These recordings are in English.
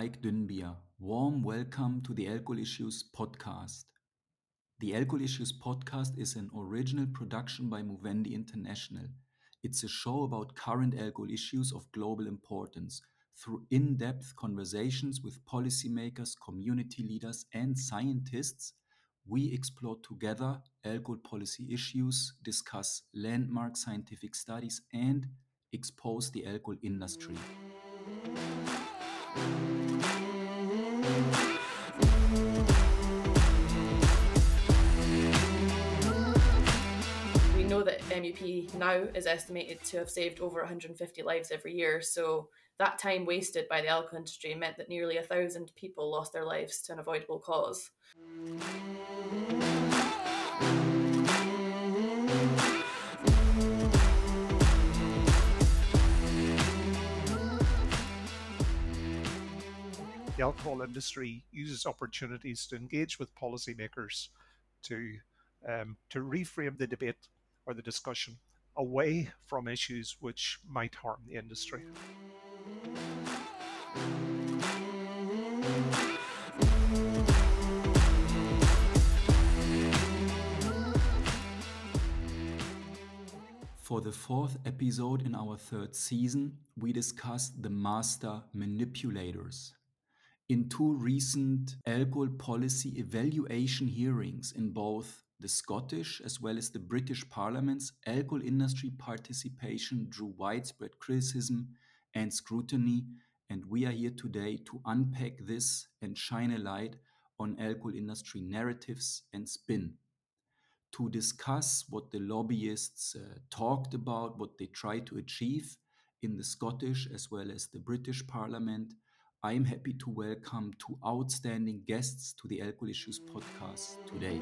Mike Dünbier. Warm welcome to the Alcohol Issues podcast. The Alcohol Issues podcast is an original production by Movendi International. It's a show about current alcohol issues of global importance. Through in-depth conversations with policymakers, community leaders, and scientists, we explore together alcohol policy issues, discuss landmark scientific studies, and expose the alcohol industry. We know that MUP now is estimated to have saved over 150 lives every year, so that time wasted by the alcohol industry meant that nearly 1,000 people lost their lives to an avoidable cause. The alcohol industry uses opportunities to engage with policymakers to reframe the debate or the discussion away from issues which might harm the industry. For the fourth episode in our third season, we discussed the master manipulators. In two recent alcohol policy evaluation hearings in both the Scottish as well as the British parliaments, alcohol industry participation drew widespread criticism and scrutiny, and we are here today to unpack this and shine a light on alcohol industry narratives and spin. To discuss what the lobbyists talked about, what they tried to achieve in the Scottish as well as the British Parliament, I am happy to welcome two outstanding guests to the Alcohol Issues podcast today.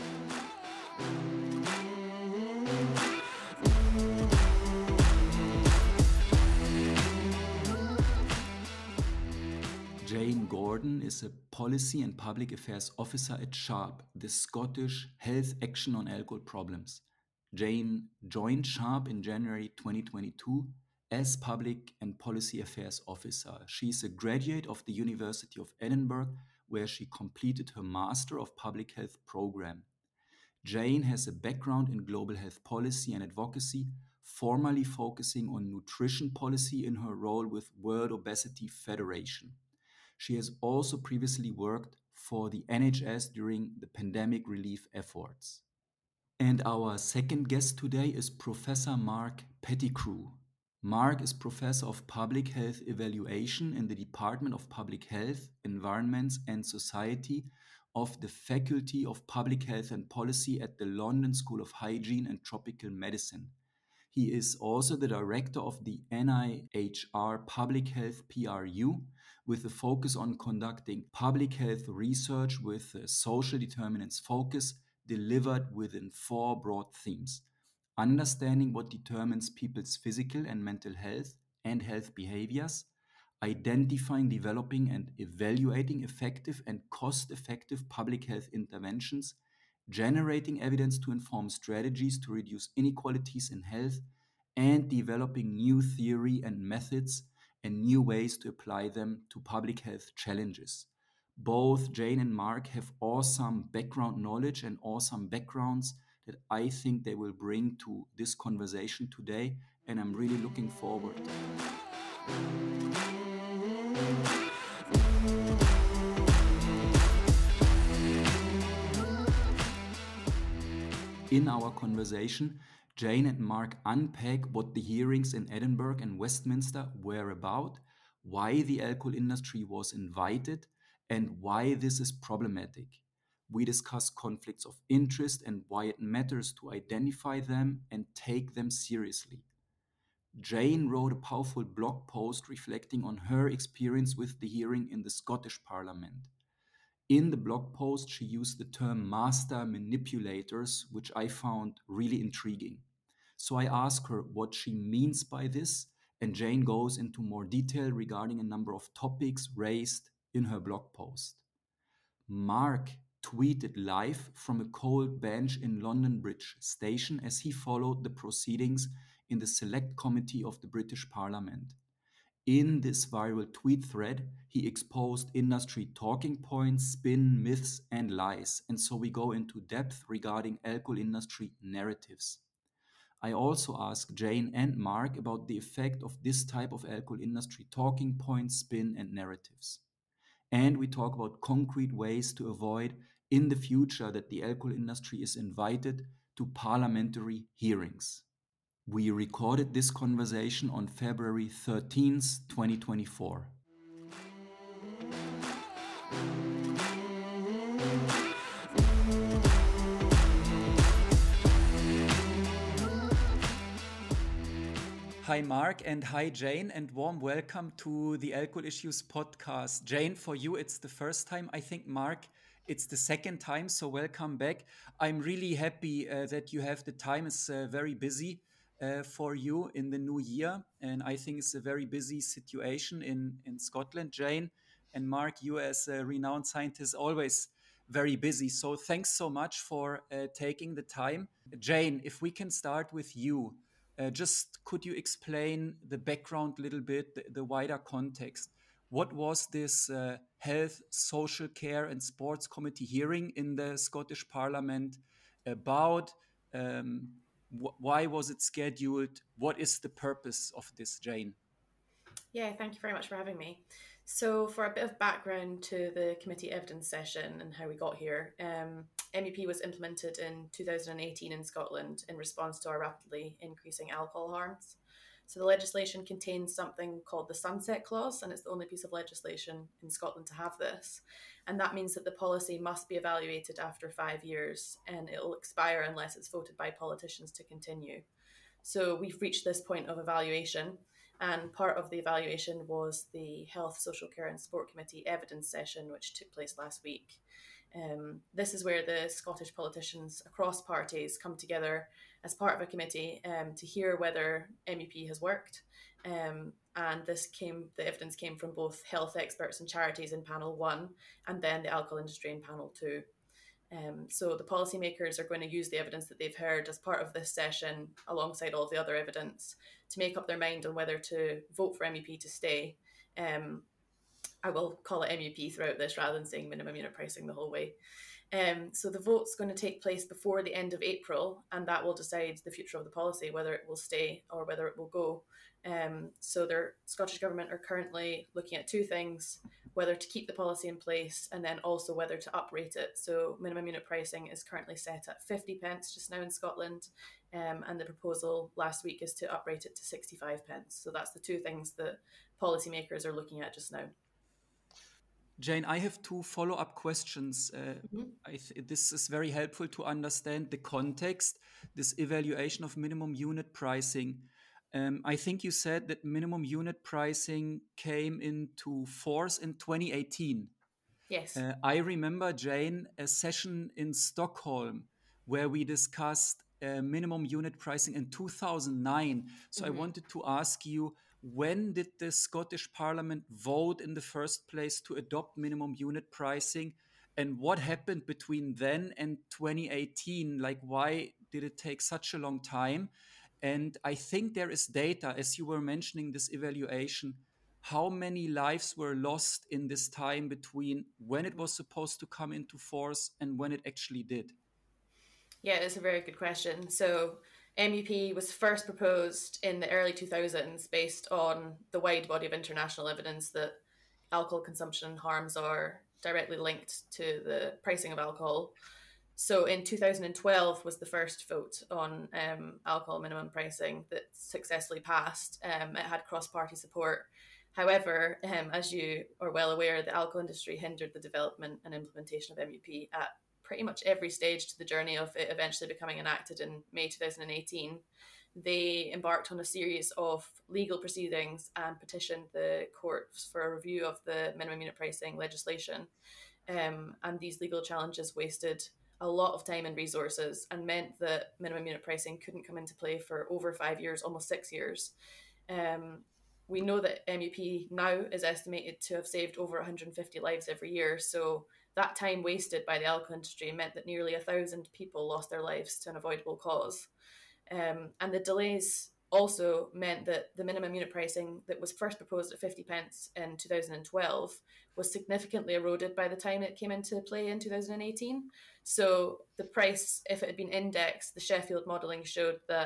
Jane Gordon is a Policy and Public Affairs Officer at SHARP, the Scottish Health Action on Alcohol Problems. Jane joined SHARP in January 2022 as Public and Policy Affairs Officer. She is a graduate of the University of Edinburgh, where she completed her Master of Public Health program. Jane has a background in global health policy and advocacy, formerly focusing on nutrition policy in her role with World Obesity Federation. She has also previously worked for the NHS during the pandemic relief efforts. And our second guest today is Professor Mark Pettigrew. Mark is Professor of Public Health Evaluation in the Department of Public Health, Environments and Society of the Faculty of Public Health and Policy at the London School of Hygiene and Tropical Medicine. He is also the director of the NIHR Public Health PRU, with a focus on conducting public health research with a social determinants focus delivered within four broad themes: understanding what determines people's physical and mental health and health behaviors, identifying, developing, and evaluating effective and cost-effective public health interventions, generating evidence to inform strategies to reduce inequalities in health, and developing new theory and methods and new ways to apply them to public health challenges. Both Jane and Mark have awesome background knowledge and awesome backgrounds that I think they will bring to this conversation today, and I'm really looking forward. In our conversation, Jane and Mark unpack what the hearings in Edinburgh and Westminster were about, why the alcohol industry was invited, and why this is problematic. We discuss conflicts of interest and why it matters to identify them and take them seriously. Jane wrote a powerful blog post reflecting on her experience with the hearing in the Scottish Parliament. In the blog post, she used the term master manipulators, which I found really intriguing. So I asked her what she means by this, and Jane goes into more detail regarding a number of topics raised in her blog post. Mark tweeted live from a cold bench in London Bridge Station as he followed the proceedings in the Select Committee of the British Parliament. In this viral tweet thread, he exposed industry talking points, spin, myths, and lies. And so we go into depth regarding alcohol industry narratives. I also asked Jane and Mark about the effect of this type of alcohol industry talking points, spin, and narratives. And we talk about concrete ways to avoid in the future that the alcohol industry is invited to parliamentary hearings. We recorded this conversation on February 13th, 2024. Hi, Mark, and hi, Jane, and warm welcome to the Alcohol Issues podcast. Jane, for you, it's the first time. I think, Mark, it's the second time, so welcome back. I'm really happy that you have the time. It's very busy for you in the new year, and I think it's a very busy situation in Scotland. Jane and Mark, you as a renowned scientist, always very busy. So thanks so much for taking the time. Jane, if we can start with you. Just could you explain the background a little bit, the wider context? What was this Health, Social Care and Sports Committee hearing in the Scottish Parliament about? Why was it scheduled? What is the purpose of this, Jane? Yeah, thank you very much for having me. So, for a bit of background to the committee evidence session and how we got here, MEP was implemented in 2018 in Scotland in response to our rapidly increasing alcohol harms. So, the legislation contains something called the Sunset Clause, and it's the only piece of legislation in Scotland to have this. And that means that the policy must be evaluated after 5 years, and it'll expire unless it's voted by politicians to continue. So, we've reached this point of evaluation. And part of the evaluation was the Health, Social Care and Sport Committee evidence session, which took place last week. This is where the Scottish politicians across parties come together as part of a committee to hear whether MEP has worked. And the evidence came from both health experts and charities in panel 1, and then the alcohol industry in panel 2. So the policymakers are going to use the evidence that they've heard as part of this session, alongside all of the other evidence, to make up their mind on whether to vote for MEP to stay. I will call it MEP throughout this rather than saying minimum unit pricing the whole way. So the vote's going to take place before the end of April, and that will decide the future of the policy, whether it will stay or whether it will go. So the Scottish Government are currently looking at two things: whether to keep the policy in place and then also whether to uprate it. So minimum unit pricing is currently set at 50 pence just now in Scotland, and the proposal last week is to uprate it to 65 pence. So that's the two things that policymakers are looking at just now. Jane, I have two follow-up questions. This is very helpful to understand the context, this evaluation of minimum unit pricing. I think you said that minimum unit pricing came into force in 2018. Yes. I remember, Jane, a session in Stockholm where we discussed minimum unit pricing in 2009. So I wanted to ask you, when did the Scottish Parliament vote in the first place to adopt minimum unit pricing? And what happened between then and 2018? Like, why did it take such a long time? And I think there is data, as you were mentioning this evaluation, how many lives were lost in this time between when it was supposed to come into force and when it actually did? Yeah, it's a very good question. So MEP was first proposed in the early 2000s based on the wide body of international evidence that alcohol consumption harms are directly linked to the pricing of alcohol. So in 2012 was the first vote on alcohol minimum pricing that successfully passed. It had cross-party support. However, as you are well aware, the alcohol industry hindered the development and implementation of MEP at pretty much every stage to the journey of it eventually becoming enacted in May 2018. They embarked on a series of legal proceedings and petitioned the courts for a review of the minimum unit pricing legislation. And these legal challenges wasted a lot of time and resources and meant that minimum unit pricing couldn't come into play for over 5 years, almost 6 years. We know that MEP now is estimated to have saved over 150 lives every year. So that time wasted by the alcohol industry meant that nearly 1,000 people lost their lives to an avoidable cause. And the delays also meant that the minimum unit pricing that was first proposed at 50 pence in 2012 was significantly eroded by the time it came into play in 2018. So the price, if it had been indexed, the Sheffield modelling showed that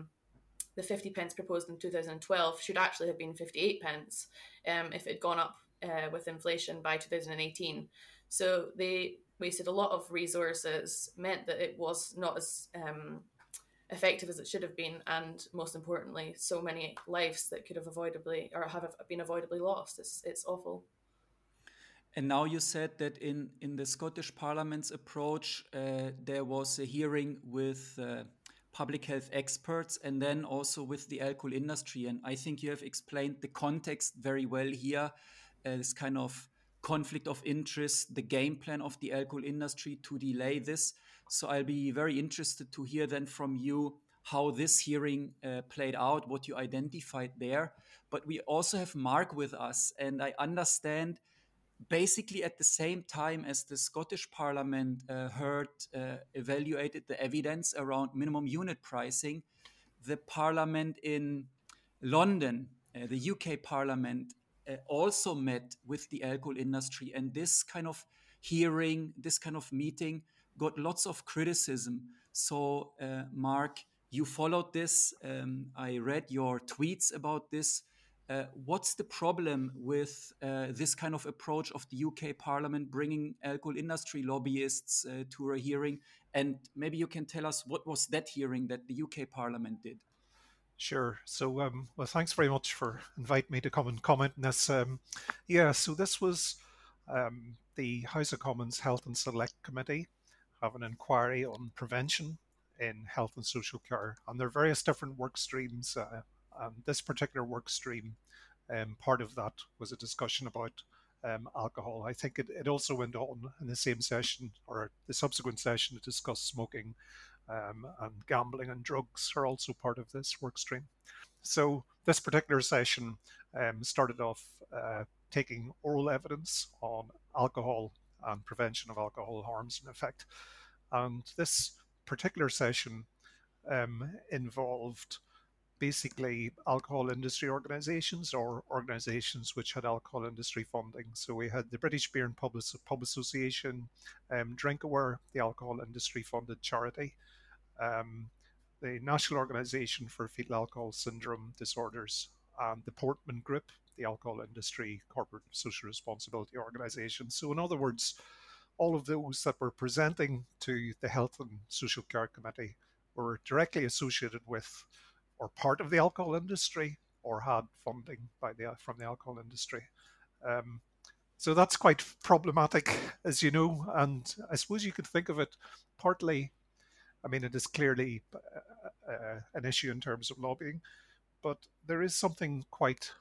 the 50 pence proposed in 2012 should actually have been 58 pence if it had gone up with inflation by 2018. So they wasted a lot of resources, meant that it was not as effective as it should have been, and most importantly, so many lives that could have avoidably or have been avoidably lost. It's awful. And now you said that in the Scottish Parliament's approach, there was a hearing with public health experts and then also with the alcohol industry. And I think you have explained the context very well here, this kind of conflict of interest, the game plan of the alcohol industry to delay this. So I'll be very interested to hear then from you how this hearing played out, what you identified there. But we also have Mark with us, and I understand basically at the same time as the Scottish Parliament evaluated the evidence around minimum unit pricing, the Parliament in London, the UK Parliament, also met with the alcohol industry. And this kind of hearing, this kind of meeting got lots of criticism. So, Mark, you followed this. I read your tweets about this. What's the problem with this kind of approach of the UK Parliament bringing alcohol industry lobbyists to a hearing? And maybe you can tell us what was that hearing that the UK Parliament did? Sure. So, well, thanks very much for inviting me to come and comment on this. So this was the House of Commons Health and Select Committee have an inquiry on prevention in health and social care, and there are various different work streams. And this particular work stream, part of that was a discussion about alcohol. I think it also went on in the same session or the subsequent session to discuss smoking, and gambling and drugs are also part of this work stream. So this particular session started off taking oral evidence on alcohol and prevention of alcohol harms and effect. And this particular session involved basically alcohol industry organisations or organisations which had alcohol industry funding. So we had the British Beer and Pub Association, Drinkaware, the alcohol industry funded charity, the National Organisation for Fetal Alcohol Syndrome Disorders, and the Portman Group, the alcohol industry corporate social responsibility organisation. So in other words, all of those that were presenting to the Health and Social Care Committee were directly associated with or part of the alcohol industry or had funding from the alcohol industry. So that's quite problematic, as you know, and I suppose you could think of it partly, I mean, it is clearly an issue in terms of lobbying, but there is something quite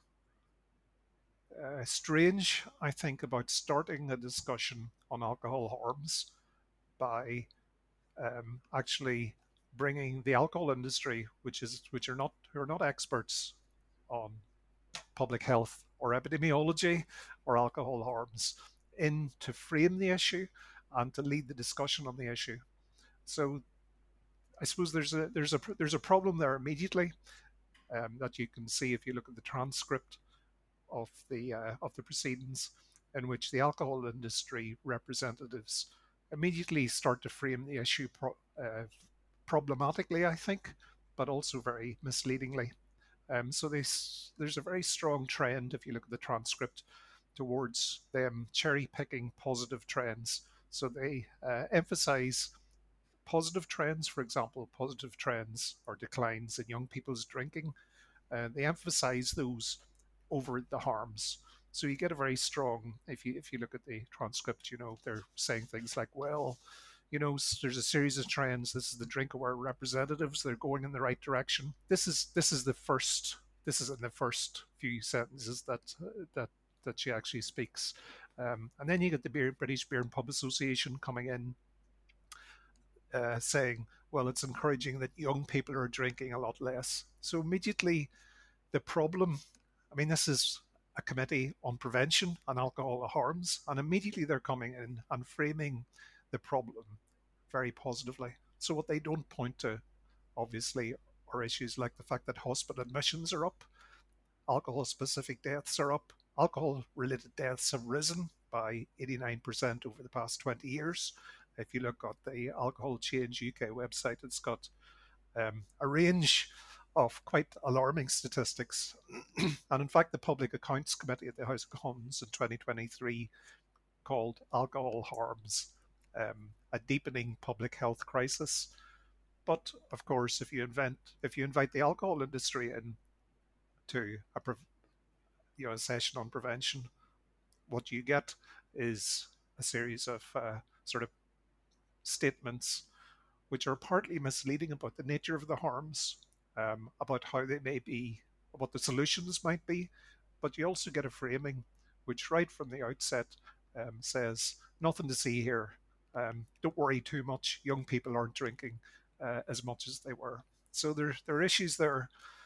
strange, I think, about starting a discussion on alcohol harms by actually bringing the alcohol industry, who are not experts on public health or epidemiology or alcohol harms, in to frame the issue and to lead the discussion on the issue. So I suppose there's a problem there immediately that you can see if you look at the transcript of the proceedings, in which the alcohol industry representatives immediately start to frame the issue problematically, I think, but also very misleadingly. So there's a very strong trend, if you look at the transcript, towards them cherry picking positive trends. So they emphasize positive trends, for example, positive trends or declines in young people's drinking. They emphasize those over the harms. So you get a very strong, if you look at the transcript, they're saying things like, well, there's a series of trends. This is the Drinkaware representatives. They're going in the right direction. This is in the first few sentences that she actually speaks. And then you get the British Beer and Pub Association coming in, saying, well, it's encouraging that young people are drinking a lot less. So immediately the problem, I mean, this is a committee on prevention and alcohol harms, and immediately they're coming in and framing the problem very positively. So what they don't point to, obviously, or issues like the fact that hospital admissions are up, alcohol specific deaths are up, alcohol related deaths have risen by 89% over the past 20 years. If you look at the Alcohol Change UK website, it's got a range of quite alarming statistics. And in fact, the Public Accounts Committee at the House of Commons in 2023 called alcohol harms a deepening public health crisis. But of course, if you invite the alcohol industry in to a session on prevention, what you get is a series of sort of statements which are partly misleading about the nature of the harms, about how they may be, what the solutions might be, but you also get a framing which right from the outset says, nothing to see here, don't worry too much, young people aren't drinking as much as they were. So there are issues there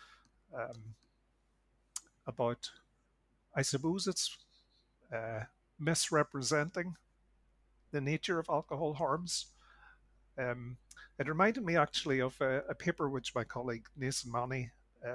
about, I suppose it's misrepresenting the nature of alcohol harms. It reminded me actually of a paper which my colleague Nathan Manny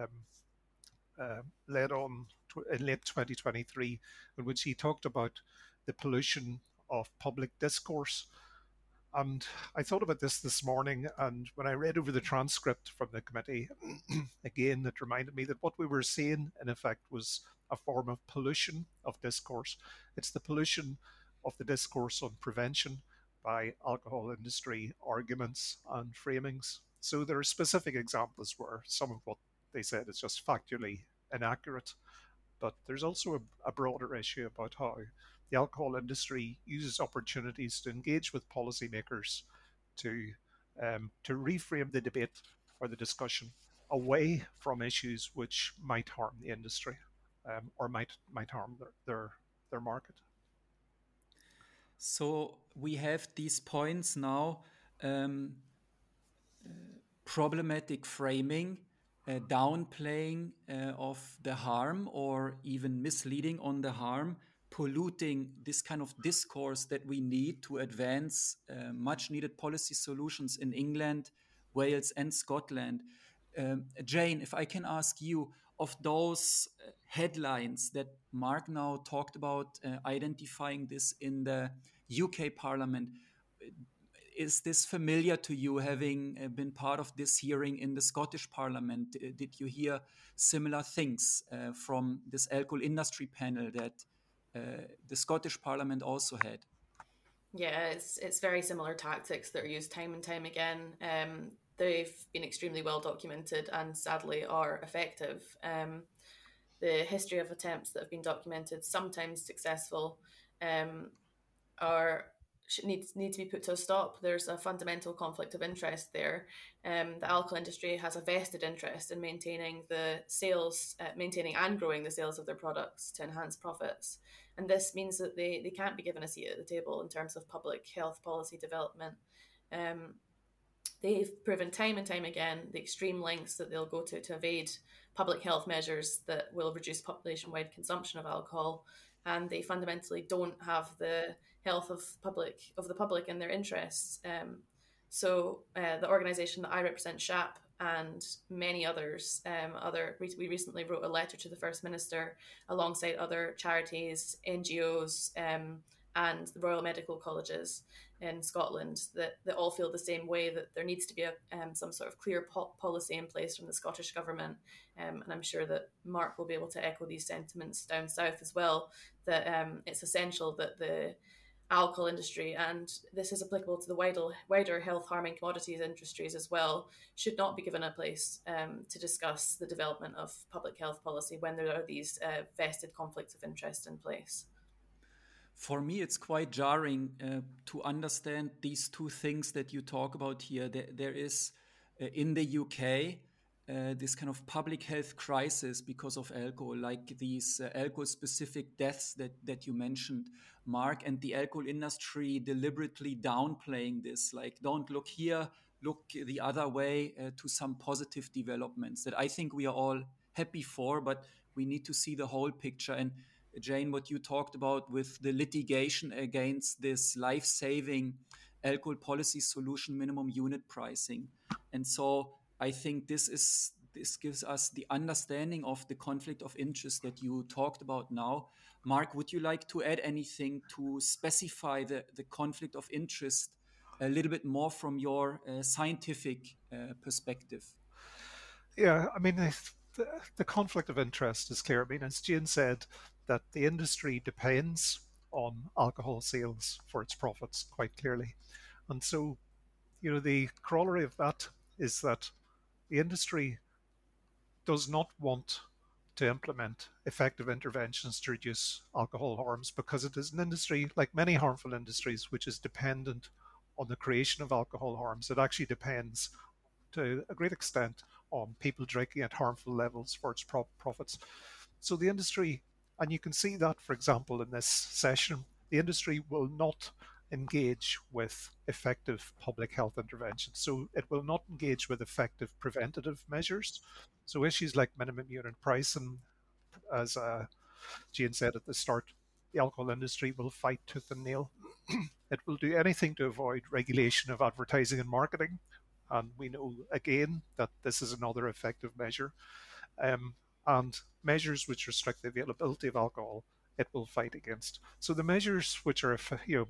led on in late 2023, in which he talked about the pollution of public discourse. And I thought about this morning, and when I read over the transcript from the committee, again, it reminded me that what we were seeing, in effect, was a form of pollution of discourse. It's the pollution of the discourse on prevention by alcohol industry arguments and framings. So there are specific examples where some of what they said is just factually inaccurate, but there's also a broader issue about how the alcohol industry uses opportunities to engage with policymakers to reframe the debate or the discussion away from issues which might harm the industry or might harm their market. So we have these points now, problematic framing, downplaying of the harm or even misleading on the harm, polluting this kind of discourse that we need to advance much needed policy solutions in England, Wales and Scotland. Jane, if I can ask you, of those headlines that Mark now talked about, identifying this in the UK Parliament, is this familiar to you, having been part of this hearing in the Scottish Parliament? Did you hear similar things from this alcohol industry panel that the Scottish Parliament also had? Yeah, it's very similar tactics that are used time and time again. They've been extremely well documented and sadly are effective. The history of attempts that have been documented, sometimes successful, need to be put to a stop. There's a fundamental conflict of interest there. The alcohol industry has a vested interest in maintaining and growing the sales of their products to enhance profits. And this means that they can't be given a seat at the table in terms of public health policy development. They've proven time and time again the extreme lengths that they'll go to evade public health measures that will reduce population-wide consumption of alcohol, and they fundamentally don't have the health of the public in their interests. So the organisation that I represent, SHAP, and many others, we recently wrote a letter to the First Minister alongside other charities, NGOs, and the Royal Medical Colleges in Scotland that all feel the same way, that there needs to be some sort of clear policy in place from the Scottish Government. And I'm sure that Mark will be able to echo these sentiments down south as well, that it's essential that the alcohol industry, and this is applicable to the wider health harming commodities industries as well, should not be given a place to discuss the development of public health policy when there are these vested conflicts of interest in place. For me, it's quite jarring to understand these two things that you talk about here. There is, in the UK, this kind of public health crisis because of alcohol, like these alcohol-specific deaths that you mentioned, Mark, and the alcohol industry deliberately downplaying this, like, don't look here, look the other way, to some positive developments that I think we are all happy for, but we need to see the whole picture. And Jane, what you talked about with the litigation against this life-saving alcohol policy solution, minimum unit pricing. And so I think this gives us the understanding of the conflict of interest that you talked about now. Mark, would you like to add anything to specify the conflict of interest a little bit more from your scientific perspective? Yeah, I mean, the conflict of interest is clear. I mean, as Jane said, that the industry depends on alcohol sales for its profits quite clearly. And so, the corollary of that is that the industry does not want to implement effective interventions to reduce alcohol harms because it is an industry, like many harmful industries, which is dependent on the creation of alcohol harms. It actually depends to a great extent on people drinking at harmful levels for its profits. So the industry, and you can see that, for example, in this session, the industry will not engage with effective public health interventions. So it will not engage with effective preventative measures. So issues like minimum unit price, and as Jane said at the start, the alcohol industry will fight tooth and nail. It will do anything to avoid regulation of advertising and marketing. And we know again that this is another effective measure. Um, and measures which restrict the availability of alcohol, it will fight against. So the measures which are,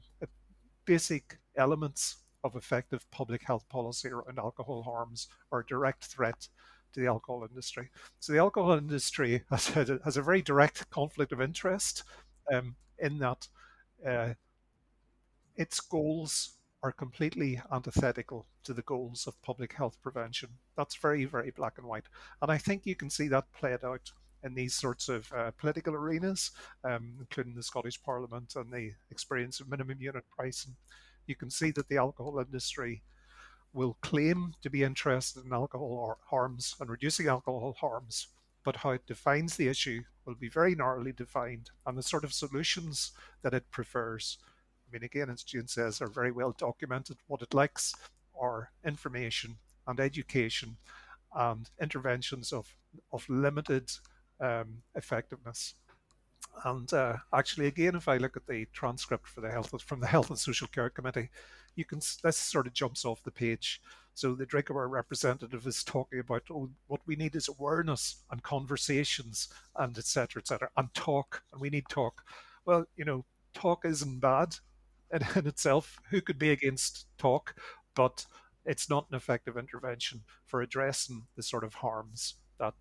basic elements of effective public health policy around alcohol harms are a direct threat to the alcohol industry. So the alcohol industry has a very direct conflict of interest in that uh, its goals are completely antithetical to the goals of public health prevention. That's very, very black and white. And I think you can see that played out in these sorts of political arenas, including the Scottish Parliament and the experience of minimum unit price. And you can see that the alcohol industry will claim to be interested in alcohol harms and reducing alcohol harms, but how it defines the issue will be very narrowly defined, and the sort of solutions that it prefers, I mean, again, as Jane says, are very well documented. What it likes are information and education and interventions of limited effectiveness. And actually, again, if I look at the transcript for from the Health and Social Care Committee, this sort of jumps off the page. So the Drinkaware representative is talking about, oh, what we need is awareness and conversations and et cetera, and talk, and we need talk. Well, talk isn't bad in itself. Who could be against talk? But it's not an effective intervention for addressing the sort of harms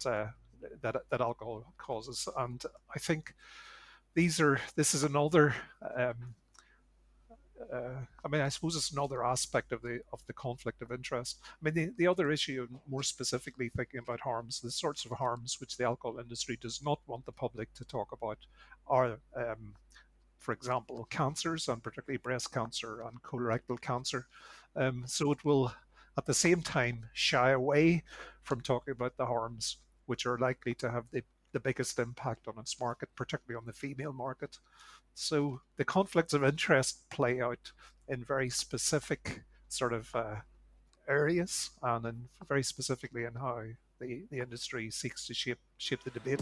that alcohol causes. And I think this is another. I mean, I suppose it's another aspect of the conflict of interest. I mean, the other issue, more specifically thinking about harms, the sorts of harms which the alcohol industry does not want the public to talk about, are, for example, cancers, and particularly breast cancer and colorectal cancer. So it will, at the same time, shy away from talking about the harms which are likely to have the biggest impact on its market, particularly on the female market. So the conflicts of interest play out in very specific sort of areas, and very specifically in how the industry seeks to shape the debate.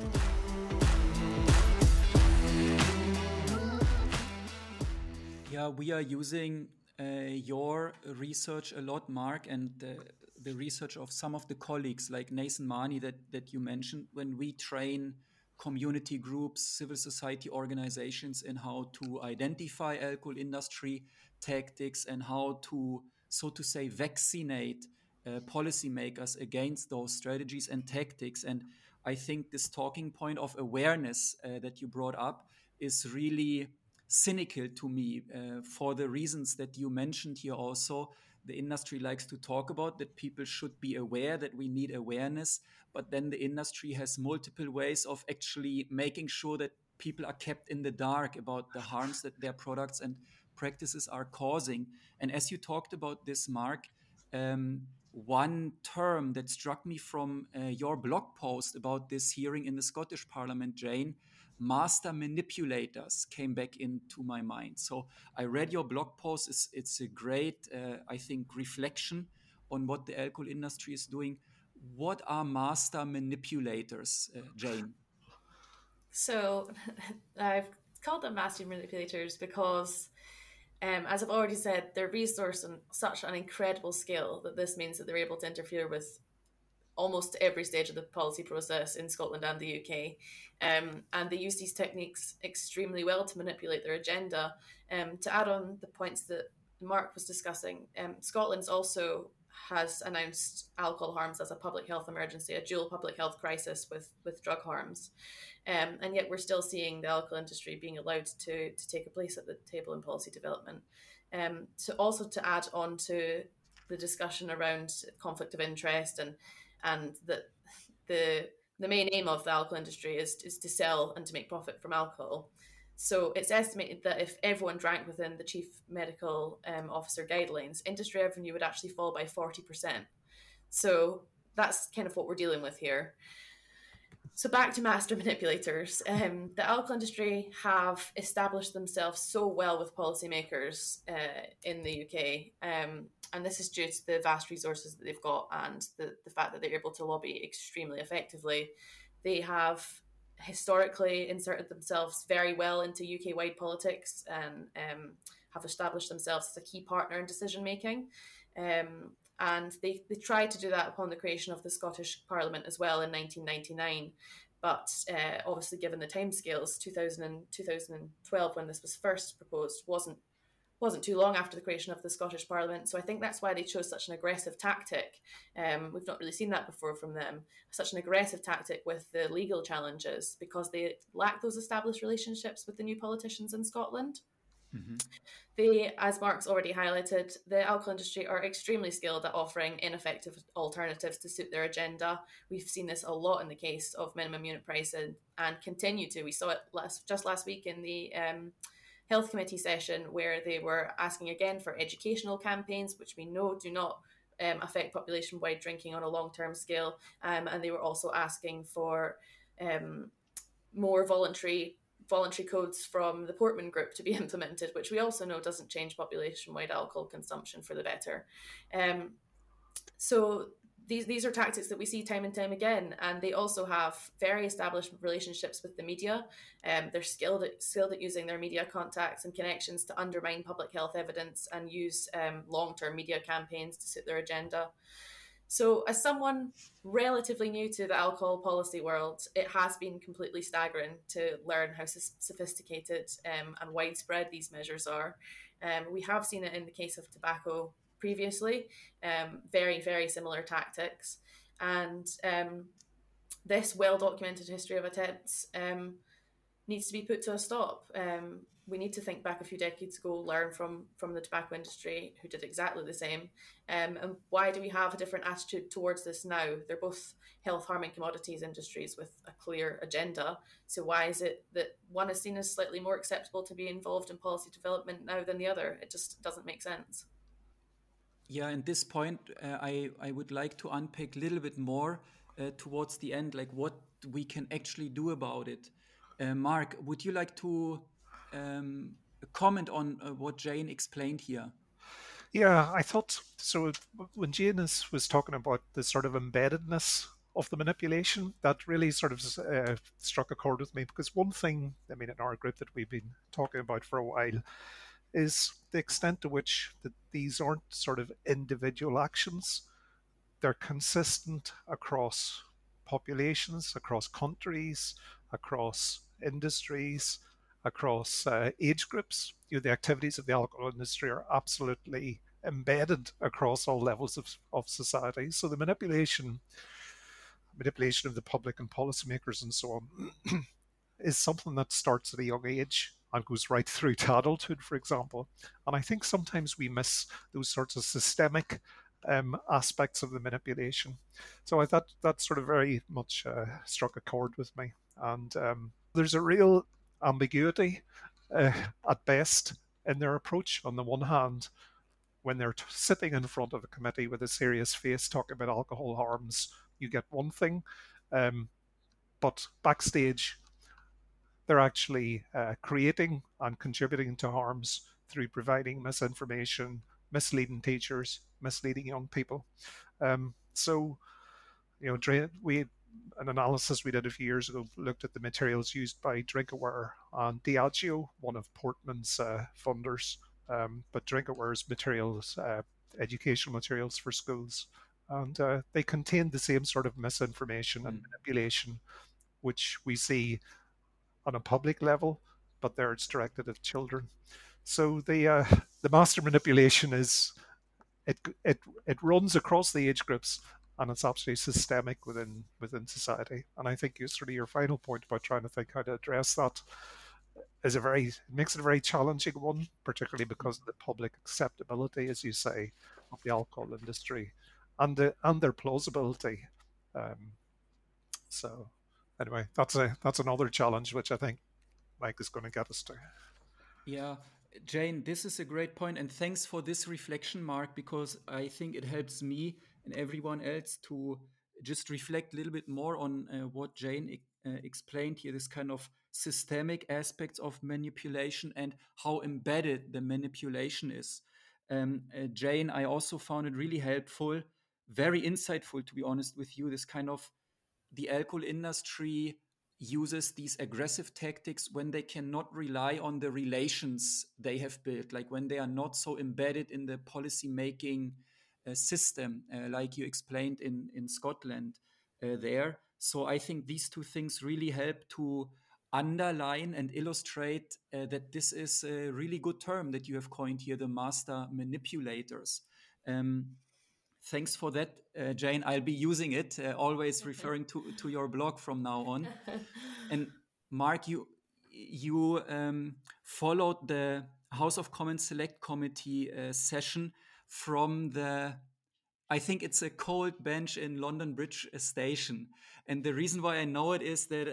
Yeah, we are using your research a lot, Mark, and the research of some of the colleagues like Nathan Marnie that you mentioned when we train community groups, civil society organizations in how to identify alcohol industry tactics and how to, so to say, vaccinate policymakers against those strategies and tactics. And I think this talking point of awareness that you brought up is really cynical to me for the reasons that you mentioned here also. The industry likes to talk about that people should be aware, that we need awareness, but then the industry has multiple ways of actually making sure that people are kept in the dark about the harms that their products and practices are causing. And as you talked about this, Mark, one term that struck me from your blog post about this hearing in the Scottish Parliament, Jane, master manipulators, came back into my mind. So I read your blog post. It's a great, I think, reflection on what the alcohol industry is doing. What are master manipulators, Jane? So I've called them master manipulators because As I've already said, they're resourced on such an incredible scale that this means that they're able to interfere with almost every stage of the policy process in Scotland and the UK. And they use these techniques extremely well to manipulate their agenda. To add on the points that Mark was discussing, Scotland's also has announced alcohol harms as a public health emergency, a dual public health crisis with drug harms. And yet we're still seeing the alcohol industry being allowed to take a place at the table in policy development. To add on to the discussion around conflict of interest and that the main aim of the alcohol industry is to sell and to make profit from alcohol. So it's estimated that if everyone drank within the chief medical officer guidelines, industry revenue would actually fall by 40%. So that's kind of what we're dealing with here. So back to master manipulators. The alcohol industry have established themselves so well with policymakers in the UK, and this is due to the vast resources that they've got and the fact that they're able to lobby extremely effectively. They have historically inserted themselves very well into UK-wide politics and have established themselves as a key partner in decision making. And they tried to do that upon the creation of the Scottish Parliament as well in 1999. But obviously, given the timescales, 2012, when this was first proposed, wasn't too long after the creation of the Scottish Parliament. So I think that's why they chose such an aggressive tactic. We've not really seen that before from them, such an aggressive tactic with the legal challenges, because they lack those established relationships with the new politicians in Scotland. Mm-hmm. They, as Mark's already highlighted, the alcohol industry are extremely skilled at offering ineffective alternatives to suit their agenda. We've seen this a lot in the case of minimum unit pricing and continue to. We saw it just last week in the Health Committee session, where they were asking again for educational campaigns, which we know do not affect population-wide drinking on a long-term scale. And they were also asking for more voluntary codes from the Portman Group to be implemented, which we also know doesn't change population-wide alcohol consumption for the better. So these are tactics that we see time and time again, and they also have very established relationships with the media. They're skilled at using their media contacts and connections to undermine public health evidence and use long-term media campaigns to suit their agenda. So as someone relatively new to the alcohol policy world, it has been completely staggering to learn how sophisticated and widespread these measures are. We have seen it in the case of tobacco previously, very, very similar tactics. And this well-documented history of attempts needs to be put to a stop. We need to think back a few decades ago, learn from the tobacco industry, who did exactly the same. And why do we have a different attitude towards this now? They're both health-harming commodities industries with a clear agenda. So why is it that one is seen as slightly more acceptable to be involved in policy development now than the other? It just doesn't make sense. Yeah, at this point, I would like to unpick a little bit more towards the end, like what we can actually do about it. Mark, would you like to comment on what Jane explained here? Yeah, I thought so. When Jane was talking about the sort of embeddedness of the manipulation, that really sort of struck a chord with me, because one thing, I mean, in our group that we've been talking about for a while is the extent to which that these aren't sort of individual actions. They're consistent across populations, across countries, across industries, across age groups. The activities of the alcohol industry are absolutely embedded across all levels of society. So the manipulation of the public and policymakers and so on is something that starts at a young age and goes right through to adulthood, for example. And I think sometimes we miss those sorts of systemic aspects of the manipulation. So I thought that sort of very much struck a chord with me. And there's a real ambiguity at best in their approach. On the one hand, when they're sitting in front of a committee with a serious face talking about alcohol harms, you get one thing. But backstage, they're actually creating and contributing to harms through providing misinformation, misleading teachers, misleading young people. So, an analysis we did a few years ago looked at the materials used by DrinkAware and Diageo, one of Portman's funders, but DrinkAware's materials, educational materials for schools, and they contain the same sort of misinformation and manipulation which we see on a public level, but there it's directed at children. So the master manipulation is it runs across the age groups, and it's absolutely systemic within society. And I think your final point about trying to think how to address that is makes it a very challenging one, particularly because of the public acceptability, as you say, of the alcohol industry and their plausibility. Um, so anyway, that's another challenge which I think Mike is going to get us to. Yeah, Jane, this is a great point, and thanks for this reflection, Mark, because I think it helps me and everyone else to just reflect a little bit more on what Jane explained here, this kind of systemic aspects of manipulation and how embedded the manipulation is. Jane, I also found it really helpful, very insightful, to be honest with you, this kind of the alcohol industry uses these aggressive tactics when they cannot rely on the relations they have built, like when they are not so embedded in the policy making system, like you explained in Scotland there. So I think these two things really help to underline and illustrate that this is a really good term that you have coined here, the master manipulators. Um, Thanks for that, Jane. I'll be using it, always referring to your blog from now on. And Mark, you followed the House of Commons Select Committee session from the, I think it's a cold bench in London Bridge Station. And the reason why I know it is that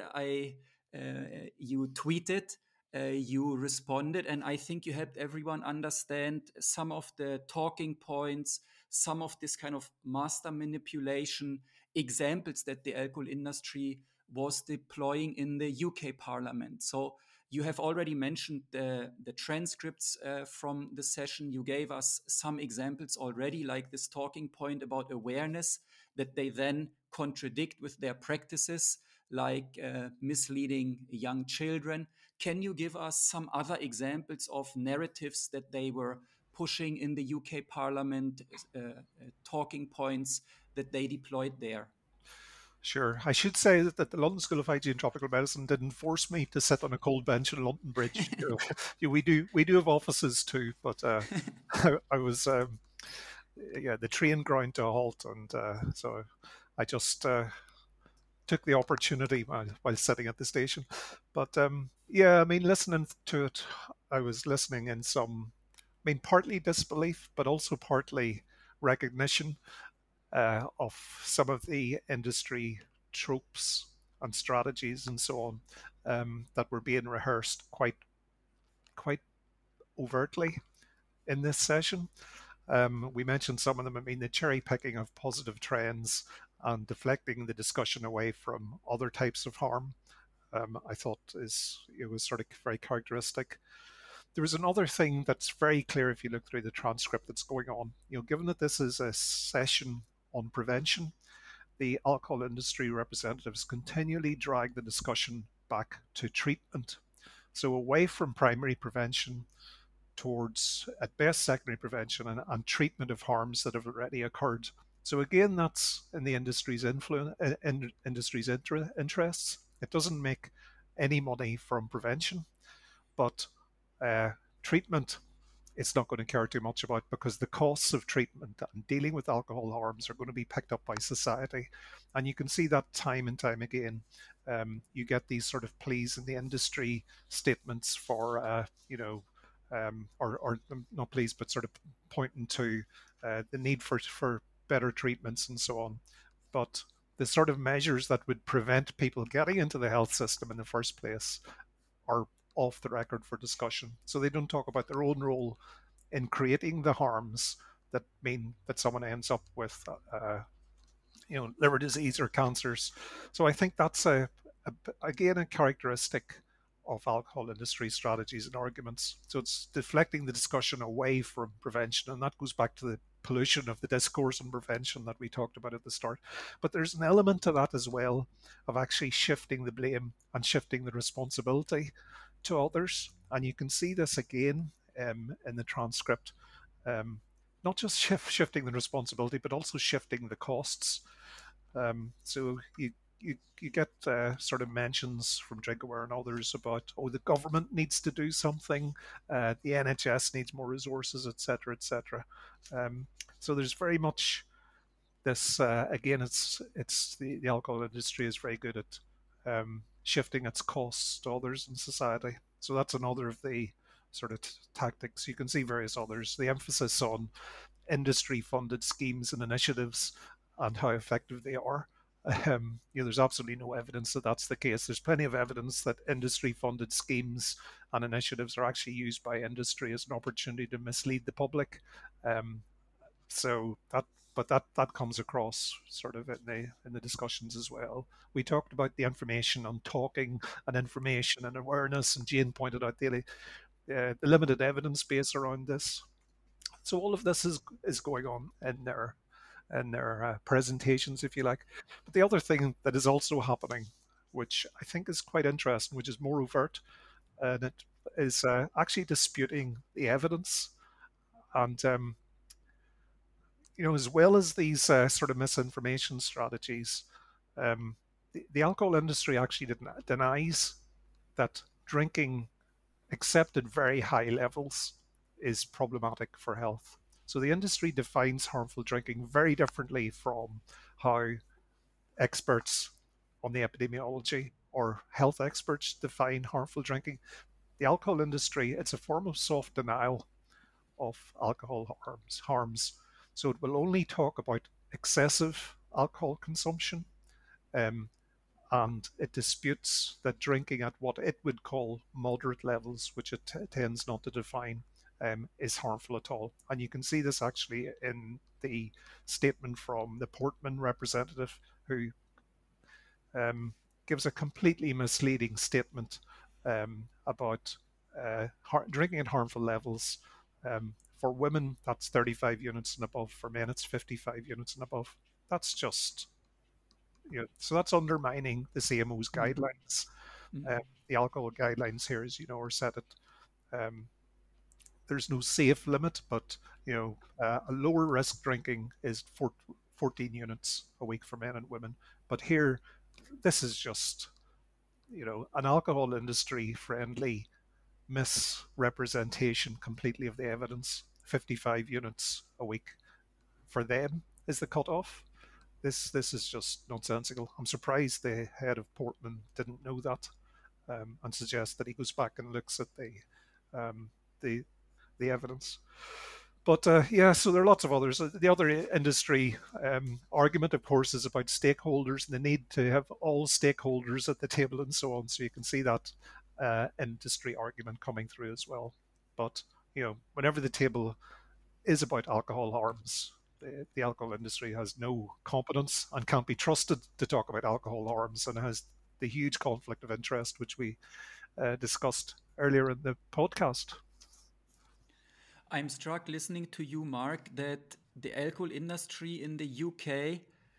you tweeted, you responded, and I think you helped everyone understand some of the talking points, some of this kind of master manipulation examples that the alcohol industry was deploying in the UK Parliament. So you have already mentioned the transcripts from the session. You gave us some examples already, like this talking point about awareness that they then contradict with their practices, like misleading young children. Can you give us some other examples of narratives that they were pushing in the UK Parliament, talking points that they deployed there? Sure. I should say that the London School of Hygiene and Tropical Medicine didn't force me to sit on a cold bench in London Bridge. We do have offices too, but I was the train ground to a halt, and so I just took the opportunity while sitting at the station. But yeah, I mean, listening to it, I was listening in some, I mean, partly disbelief, but also partly recognition of some of the industry tropes and strategies and so on that were being rehearsed quite overtly in this session. We mentioned some of them. I mean, the cherry picking of positive trends and deflecting the discussion away from other types of harm. I thought it was sort of very characteristic. There was another thing that's very clear if you look through the transcript that's going on. Given that this is a session on prevention, the alcohol industry representatives continually drag the discussion back to treatment. So away from primary prevention towards, at best, secondary prevention and treatment of harms that have already occurred. So again, that's in the industry's interests. It doesn't make any money from prevention, but treatment it's not going to care too much about, because the costs of treatment and dealing with alcohol harms are going to be picked up by society. And you can see that time and time again. You get these sort of pleas in the industry statements for, or not pleas, but sort of pointing to the need for better treatments and so on. But the sort of measures that would prevent people getting into the health system in the first place are off the record for discussion. So they don't talk about their own role in creating the harms that mean that someone ends up with, liver disease or cancers. So I think that's again a characteristic of alcohol industry strategies and arguments. So it's deflecting the discussion away from prevention, and that goes back to the pollution of the discourse on prevention that we talked about at the start. But there's an element to that as well of actually shifting the blame and shifting the responsibility to others. And you can see this again in the transcript. Not just shifting the responsibility, but also shifting the costs. So you get sort of mentions from Drinkaware and others about, oh, the government needs to do something, the NHS needs more resources, etc., etc. So there's very much this. Again, it's the alcohol industry is very good at shifting its costs to others in society. So that's another of the sort of tactics. You can see various others. The emphasis on industry-funded schemes and initiatives and how effective they are. There's absolutely no evidence that that's the case. There's plenty of evidence that industry-funded schemes and initiatives are actually used by industry as an opportunity to mislead the public. Um, so that, but that comes across sort of in the discussions as well. We talked about the information on talking and information and awareness, and Jane pointed out the limited evidence base around this. So all of this is going on in their presentations, if you like. But the other thing that is also happening, which I think is quite interesting, which is more overt, and it is actually disputing the evidence. And as well as these sort of misinformation strategies, the alcohol industry actually denies that drinking, except at very high levels, is problematic for health. So the industry defines harmful drinking very differently from how experts on the epidemiology or health experts define harmful drinking. The alcohol industry, it's a form of soft denial of alcohol harms. So it will only talk about excessive alcohol consumption, um, and it disputes that drinking at what it would call moderate levels, which it tends not to define, is harmful at all. And you can see this actually in the statement from the Portman representative, who gives a completely misleading statement about drinking at harmful levels. For women, that's 35 units and above. For men, it's 55 units and above. That's just, so that's undermining the CMO's guidelines. The alcohol guidelines here, as you know, are set at there's no safe limit, but a lower risk drinking is 14 units a week for men and women. But here, this is just an alcohol industry friendly misrepresentation completely of the evidence. 55 units a week for them is the cutoff. This is just nonsensical. I'm surprised the head of Portman didn't know that, and suggest that he goes back and looks at the evidence. But so there are lots of others. The other industry argument, of course, is about stakeholders and the need to have all stakeholders at the table and so on. So you can see that industry argument coming through as well. But whenever the table is about alcohol harms, the alcohol industry has no competence and can't be trusted to talk about alcohol harms, and has the huge conflict of interest, which we discussed earlier in the podcast. I'm struck listening to you, Mark, that the alcohol industry in the UK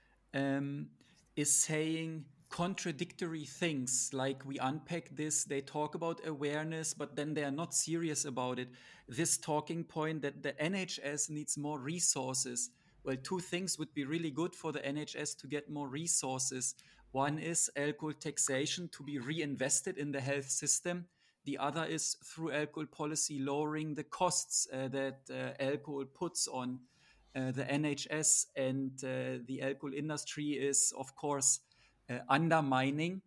is saying contradictory things. Like, we unpack this, they talk about awareness, but then they are not serious about it. This talking point that the NHS needs more resources. Well, two things would be really good for the NHS to get more resources. One is alcohol taxation to be reinvested in the health system. The other is through alcohol policy lowering the costs that alcohol puts on the NHS, and the alcohol industry is, of course, undermining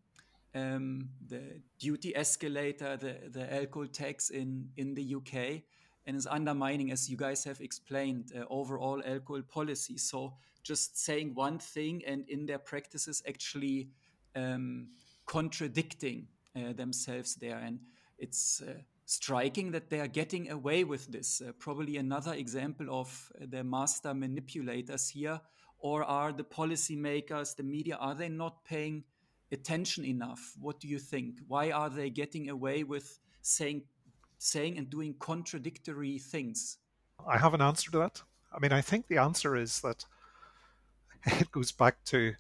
the duty escalator, the alcohol tax in the UK, and is undermining, as you guys have explained, overall alcohol policy. So just saying one thing and in their practices actually contradicting themselves there. And it's striking that they are getting away with this. Probably another example of the master manipulators here. Or are the policymakers, the media, are they not paying attention enough? What do you think? Why are they getting away with saying and doing contradictory things? I have an answer to that. I mean, I think the answer is that it goes back to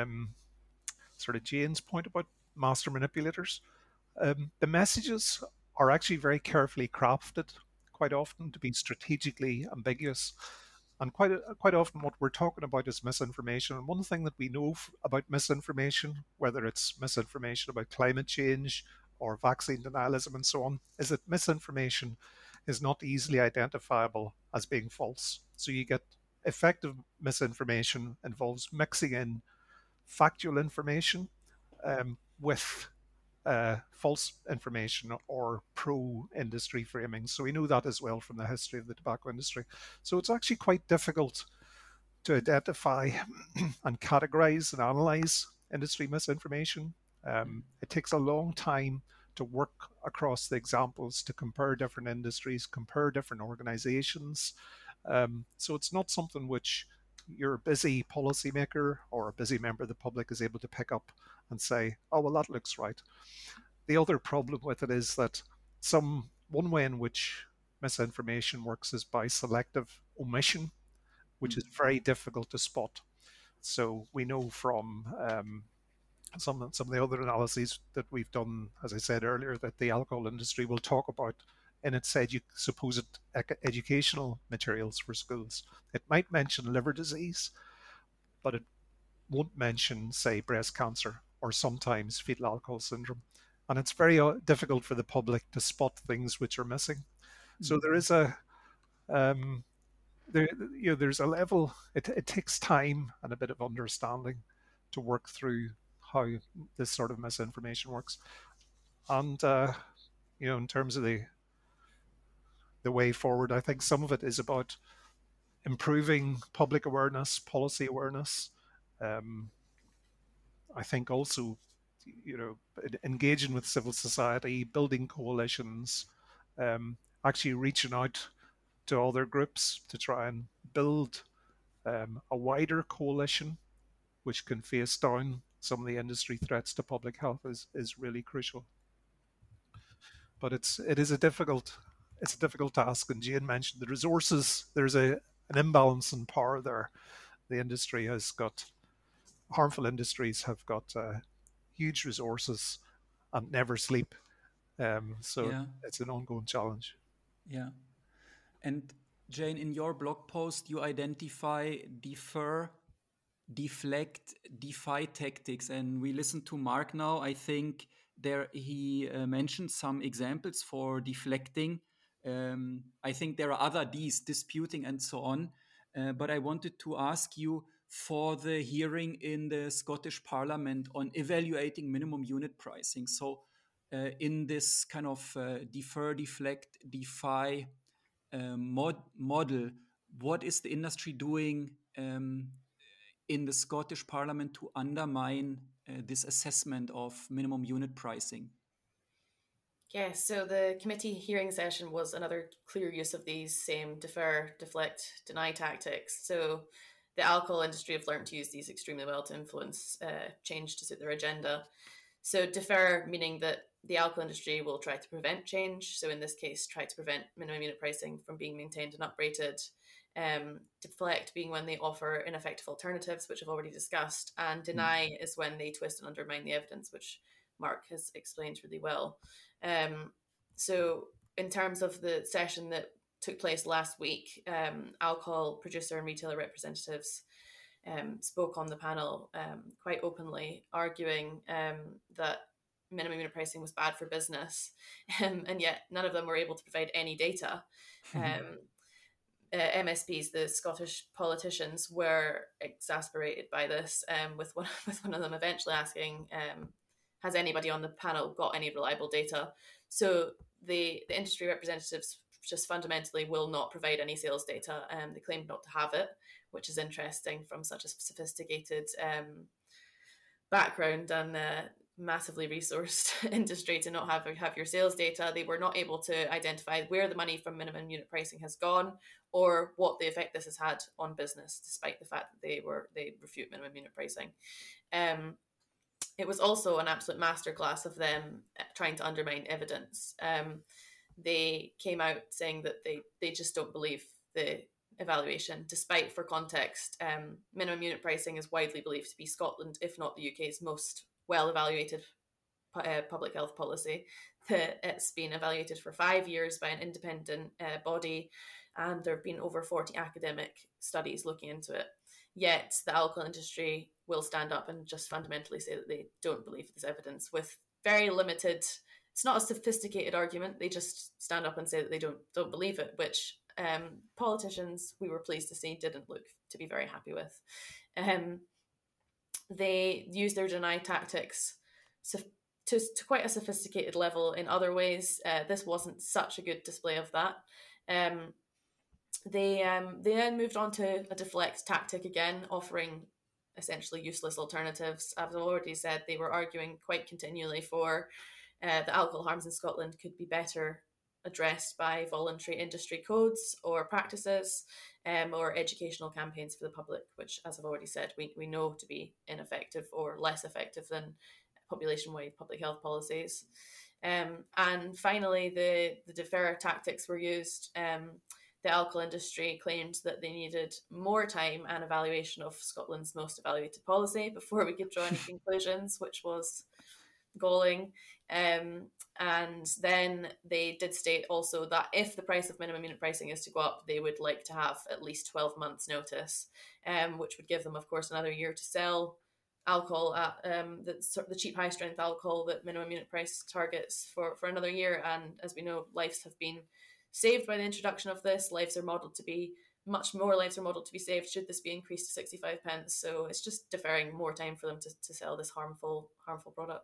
sort of Jane's point about master manipulators. The messages are actually very carefully crafted quite often to be strategically ambiguous. And quite often, what we're talking about is misinformation. And one thing that we know about misinformation, whether it's misinformation about climate change or vaccine denialism and so on, is that misinformation is not easily identifiable as being false. So you get effective misinformation involves mixing in factual information with false information or pro-industry framing. So we know that as well from the history of the tobacco industry. So it's actually quite difficult to identify and categorize and analyze industry misinformation. It takes a long time to work across the examples, to compare different industries, compare different organizations. So it's not something which your busy policymaker or a busy member of the public is able to pick up and say, oh, well, that looks right. The other problem with it is that one way in which misinformation works is by selective omission, which is very difficult to spot. So we know from some of the other analyses that we've done, as I said earlier, that the alcohol industry will talk about in its supposed educational materials for schools. It might mention liver disease, but it won't mention, say, breast cancer or sometimes fetal alcohol syndrome. And it's very difficult for the public to spot things which are missing. So there is there's a level. It takes time and a bit of understanding to work through how this sort of misinformation works. And in terms of the way forward, I think some of it is about improving public awareness, policy awareness. I think also, engaging with civil society, building coalitions, actually reaching out to other groups to try and build a wider coalition which can face down some of the industry threats to public health is really crucial. But it is a difficult task. And Jane mentioned the resources. There's an imbalance in power there. The industry has got harmful industries have got huge resources and never sleep. So it's an ongoing challenge. Yeah. And Jane, in your blog post, you identify defer, deflect, defy tactics. And we listen to Mark now. I think he mentioned some examples for deflecting. I think there are other Ds, disputing and so on. But I wanted to ask you for the hearing in the Scottish Parliament on evaluating minimum unit pricing. So in this kind of defer, deflect, defy model, what is the industry doing in the Scottish Parliament to undermine this assessment of minimum unit pricing? Yes, so the committee hearing session was another clear use of these same defer, deflect, deny tactics. So the alcohol industry have learned to use these extremely well to influence change to suit their agenda. So defer, meaning that the alcohol industry will try to prevent change. So in this case, try to prevent minimum unit pricing from being maintained and uprated. Deflect being when they offer ineffective alternatives, which I've already discussed. And deny is when they twist and undermine the evidence, which Mark has explained really well. So in terms of the session that took place last week, alcohol producer and retailer representatives spoke on the panel quite openly, arguing that minimum unit pricing was bad for business, and yet none of them were able to provide any data. MSPs, the Scottish politicians, were exasperated by this, with one of them eventually asking, has anybody on the panel got any reliable data? So the industry representatives just fundamentally will not provide any sales data. They claim not to have it, which is interesting from such a sophisticated background and massively resourced industry to not have your sales data. They were not able to identify where the money from minimum unit pricing has gone or what the effect this has had on business, despite the fact that they refute minimum unit pricing. It was also an absolute masterclass of them trying to undermine evidence. They came out saying that they just don't believe the evaluation, despite, for context, minimum unit pricing is widely believed to be Scotland, if not the UK's most well-evaluated public health policy. that it's been evaluated for 5 years by an independent body, and there have been over 40 academic studies looking into it. Yet the alcohol industry will stand up and just fundamentally say that they don't believe this evidence with very limited. It's not a sophisticated argument. They just stand up and say that they don't believe it, which politicians, we were pleased to see, didn't look to be very happy with. They use their deny tactics to quite a sophisticated level in other ways. This wasn't such a good display of that. They then moved on to a deflect tactic again, offering essentially useless alternatives. As I've already said, they were arguing quite continually for the alcohol harms in Scotland could be better addressed by voluntary industry codes or practices, or educational campaigns for the public, which, as I've already said, we know to be ineffective or less effective than population-wide public health policies. And finally, the deferrer tactics were used. The alcohol industry claimed that they needed more time and evaluation of Scotland's most evaluated policy before we could draw any conclusions, which was galling. And then they did state also that if the price of minimum unit pricing is to go up, they would like to have at least 12 months notice, which would give them, of course, another year to sell alcohol at the cheap high strength alcohol that minimum unit price targets for another year. And as we know, lives have been saved by the introduction of this. Much more lives are modelled to be saved should this be increased to 65 pence. So it's just deferring more time for them to sell this harmful product.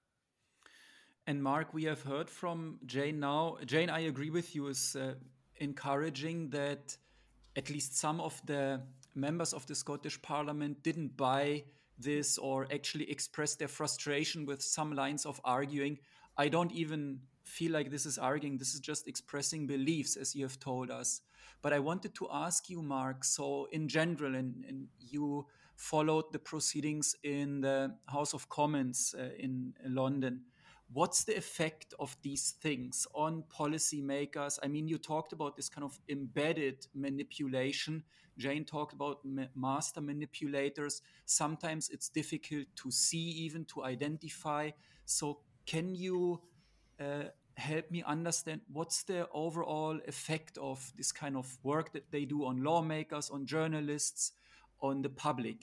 And Mark, we have heard from Jane now. Jane, I agree with you, is encouraging that at least some of the members of the Scottish Parliament didn't buy this or actually express their frustration with some lines of arguing. I don't even feel like this is arguing. This is just expressing beliefs, as you have told us. But I wanted to ask you, Mark, so in general, and you followed the proceedings in the House of Commons in London, what's the effect of these things on policymakers? I mean, you talked about this kind of embedded manipulation. Jane talked about master manipulators. Sometimes it's difficult to see, even to identify. So can you help me understand what's the overall effect of this kind of work that they do on lawmakers, on journalists, on the public?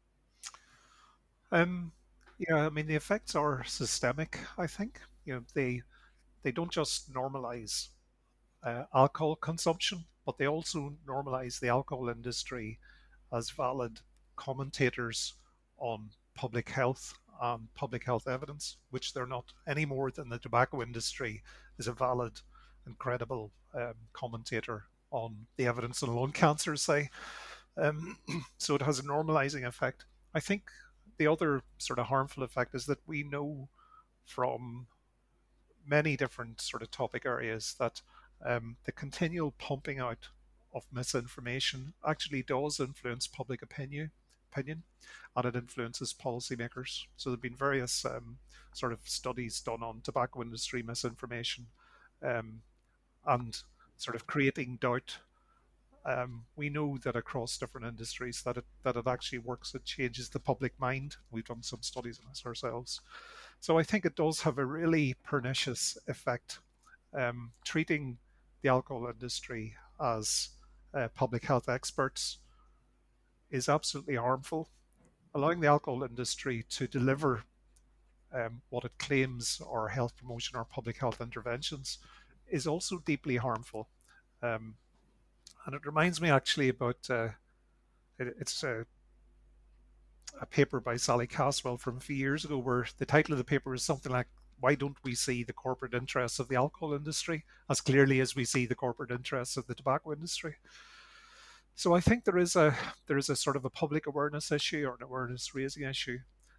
Yeah, I mean the effects are systemic. I think they don't just normalize alcohol consumption, but they also normalize the alcohol industry as valid commentators on public health and public health evidence, which they're not any more than the tobacco industry is a valid and credible commentator on the evidence on lung cancer, say. So it has a normalizing effect. I think the other sort of harmful effect is that we know from many different sort of topic areas that the continual pumping out of misinformation actually does influence public opinion, and it influences policymakers. So there have been various sort of studies done on tobacco industry misinformation and sort of creating doubt. We know that across different industries that it actually works. It changes the public mind. We've done some studies on this ourselves. So I think it does have a really pernicious effect. Treating the alcohol industry as public health experts is absolutely harmful. Allowing the alcohol industry to deliver what it claims are health promotion or public health interventions is also deeply harmful. And it reminds me actually about it's a paper by Sally Caswell from a few years ago where the title of the paper is something like, why don't we see the corporate interests of the alcohol industry as clearly as we see the corporate interests of the tobacco industry? So I think there is a sort of a public awareness issue or an awareness raising issue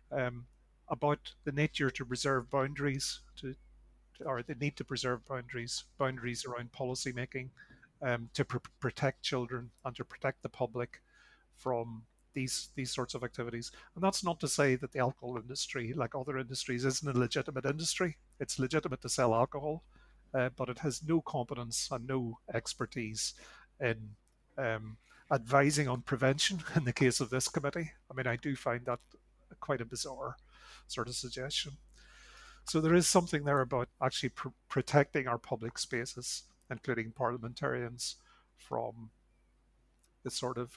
about the nature to preserve boundaries, or the need to preserve boundaries around policy making, to protect children and to protect the public from these sorts of activities. And that's not to say that the alcohol industry, like other industries, isn't a legitimate industry. It's legitimate to sell alcohol, but it has no competence and no expertise in advising on prevention in the case of this committee. I mean, I do find that quite a bizarre sort of suggestion. So there is something there about actually protecting our public spaces, including parliamentarians, from the sort of,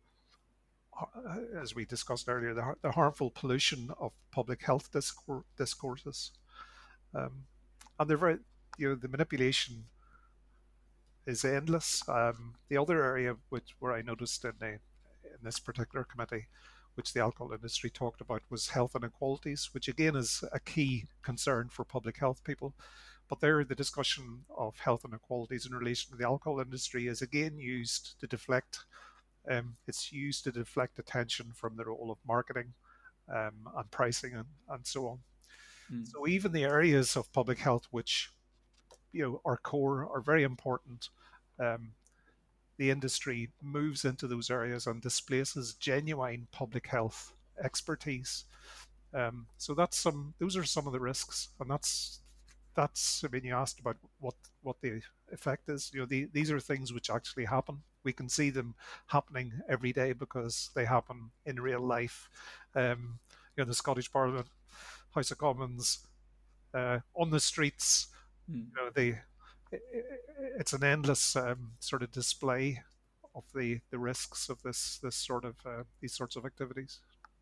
as we discussed earlier, the harmful pollution of public health discourses. Um, and they're very, the manipulation is endless. The other area where I noticed in this particular committee, which the alcohol industry talked about, was health inequalities, which again is a key concern for public health people. But there, the discussion of health inequalities in relation to the alcohol industry is again used to deflect. It's used to deflect attention from the role of marketing and pricing and so on. Mm. So even the areas of public health which are core, are very important, the industry moves into those areas and displaces genuine public health expertise. So those are some of the risks, and that's. I mean, you asked about what the effect is. These are things which actually happen. We can see them happening every day because they happen in real life. The Scottish Parliament, House of Commons, on the streets. It's an endless sort of display of the risks of this sort of these sorts of activities.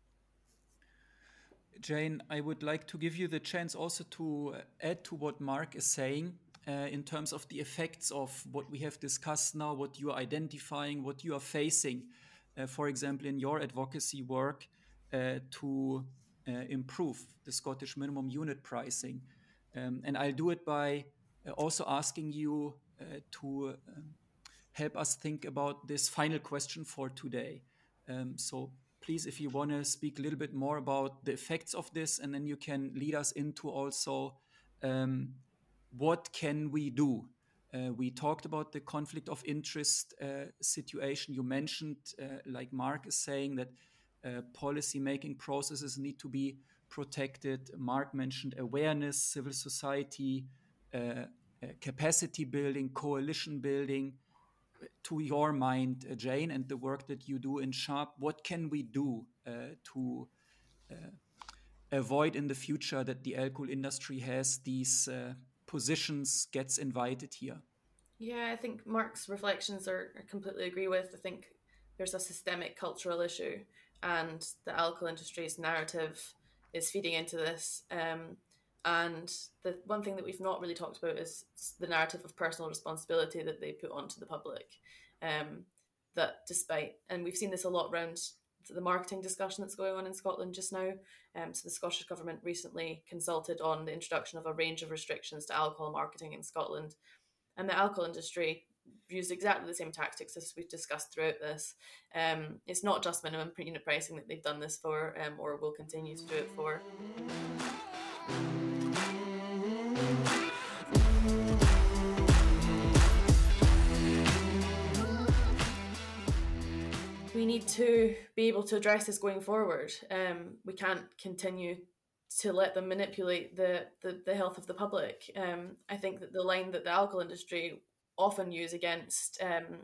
Jane, I would like to give you the chance also to add to what Mark is saying in terms of the effects of what we have discussed now, what you are identifying, what you are facing, for example, in your advocacy work to improve the Scottish minimum unit pricing. And I'll do it by also asking you to help us think about this final question for today. So please, if you want to speak a little bit more about the effects of this, and then you can lead us into also what can we do? We talked about the conflict of interest situation. You mentioned, like Mark is saying, that policy-making processes need to be protected. Mark mentioned awareness, civil society, capacity building, coalition building. To your mind, Jane, and the work that you do in Sharp, what can we do to avoid in the future that the alcohol industry has these positions, gets invited here? Yeah, I think Mark's reflections I completely agree with. I think there's a systemic cultural issue, and the alcohol industry's narrative is feeding into this. And the one thing that we've not really talked about is the narrative of personal responsibility that they put onto the public. That despite, and we've seen this a lot around the marketing discussion that's going on in Scotland just now. So the Scottish Government recently consulted on the introduction of a range of restrictions to alcohol marketing in Scotland. And the alcohol industry used exactly the same tactics as we've discussed throughout this. It's not just minimum unit pricing that they've done this for, or will continue to do it for. We need to be able to address this going forward. We can't continue to let them manipulate the health of the public. I think that the line that the alcohol industry often use against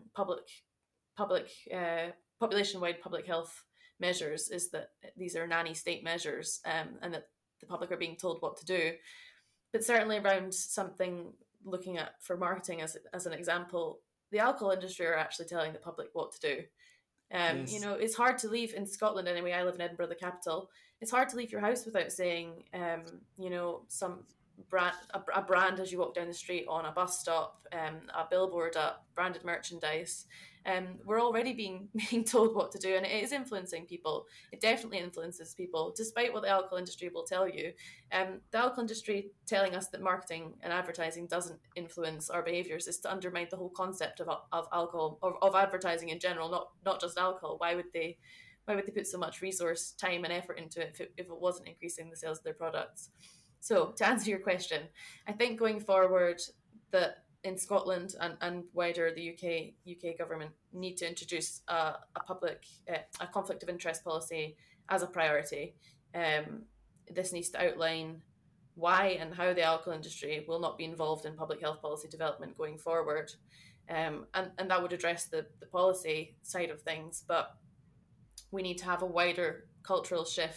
population-wide public health measures is that these are nanny state measures, and that the public are being told what to do. But certainly around something looking at for marketing as an example, the alcohol industry are actually telling the public what to do. Yes. It's hard to leave in Scotland anyway. I live in Edinburgh, the capital. It's hard to leave your house without saying, some a brand as you walk down the street, on a bus stop, a billboard up, branded merchandise. We're already being told what to do, and it is influencing people. It definitely influences people, despite what the alcohol industry will tell you. The alcohol industry telling us that marketing and advertising doesn't influence our behaviours is to undermine the whole concept of alcohol, of advertising in general, not just alcohol. Why would they put so much resource, time and effort into it if it wasn't increasing the sales of their products? So to answer your question, I think going forward that in Scotland and wider the UK government need to introduce a conflict of interest policy as a priority. This needs to outline why and how the alcohol industry will not be involved in public health policy development going forward. And that would address the policy side of things, but we need to have a wider cultural shift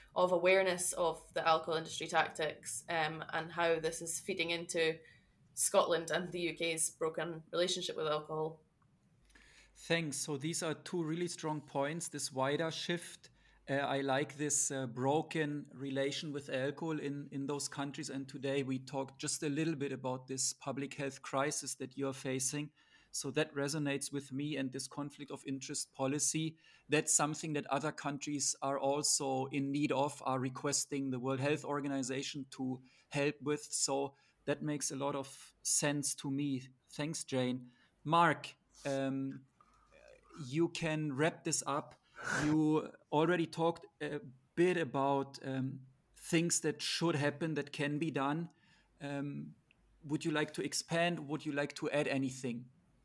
of awareness of the alcohol industry tactics, and how this is feeding into Scotland and the UK's broken relationship with alcohol. Thanks. So these are two really strong points. This wider shift. I like this broken relation with alcohol in those countries. And today we talked just a little bit about this public health crisis that you're facing. So that resonates with me, and this conflict of interest policy. That's something that other countries are also in need of, are requesting the World Health Organization to help with. So that makes a lot of sense to me. Thanks, Jane. Mark, um, you can wrap this up. You already talked a bit about things that should happen, that can be done. Um, would you like to expand? Would you like to add anything?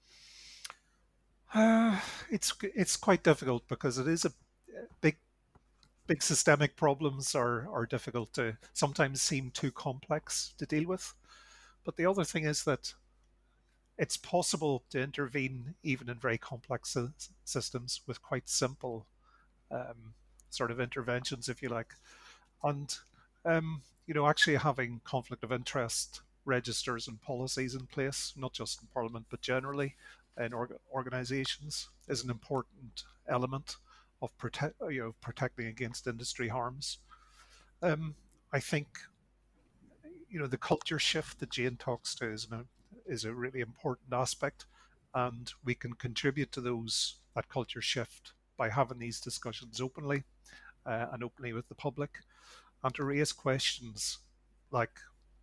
It's quite difficult because it is a big big systemic problems are difficult to sometimes seem too complex to deal with. But the other thing is that it's possible to intervene even in very complex systems with quite simple um, sort of interventions, if you like. And actually having conflict of interest registers and policies in place, not just in Parliament but generally in organisations, is an important element of protecting against industry harms. Um, I think the culture shift that Jane talks to is a really important aspect, and we can contribute to that culture shift by having these discussions openly and openly with the public, and to raise questions like,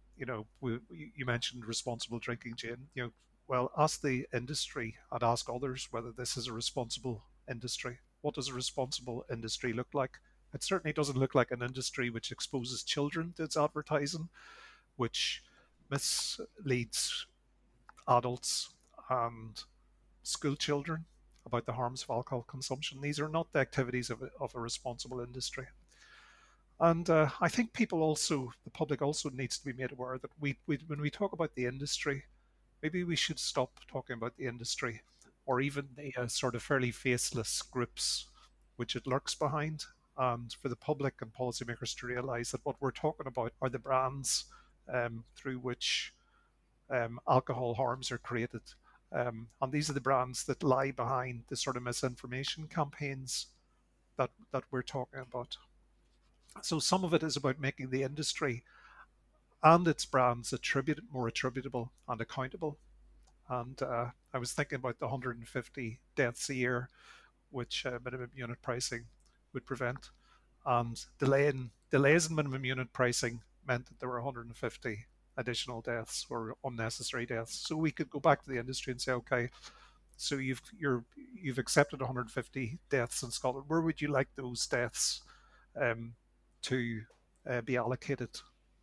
you mentioned responsible drinking, Jane. Well, ask the industry and ask others whether this is a responsible industry. What does a responsible industry look like? It certainly doesn't look like an industry which exposes children to its advertising, which misleads adults and school children about the harms of alcohol consumption. These are not the activities of a responsible industry. And I think the public also needs to be made aware that when we talk about the industry, maybe we should stop talking about the industry or even the sort of fairly faceless groups which it lurks behind. And for the public and policymakers to realise that what we're talking about are the brands through which alcohol harms are created. And these are the brands that lie behind the sort of misinformation campaigns that we're talking about. So some of it is about making the industry and its brands more attributable and accountable. And I was thinking about the 150 deaths a year, which minimum unit pricing would prevent. And delays in minimum unit pricing meant that there were 150 additional deaths or unnecessary deaths. So we could go back to the industry and say, okay, so you've accepted 150 deaths in Scotland. Where would you like those deaths um, to be allocated?